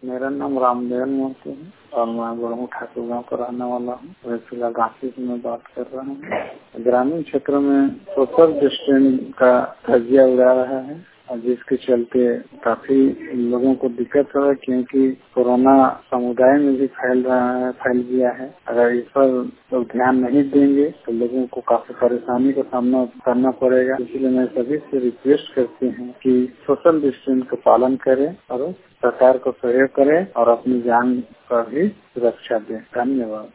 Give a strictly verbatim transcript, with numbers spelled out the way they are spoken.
मेरा नाम रामदेव मोती है और मैं बड़मू ठाकुर गाँव का रहने वाला हूँ। मैं जिला घासी से मैं बात कर रहा हूँ। ग्रामीण क्षेत्र में सोशल डिस्टेंस का धज्जिया उड़ा रहा है और जिसके चलते काफी लोगों को दिक्कत हो रहा है, क्योंकि कोरोना समुदाय में भी फैल रहा है फैल गया है। अगर इस पर लोग ध्यान नहीं देंगे तो लोगों को काफी परेशानी का सामना करना पड़ेगा। इसलिए मैं सभी से रिक्वेस्ट करती हूँ कि सोशल डिस्टेंस का पालन करें और सरकार को सहयोग करें और अपनी जान का भी सुरक्षा दें। धन्यवाद।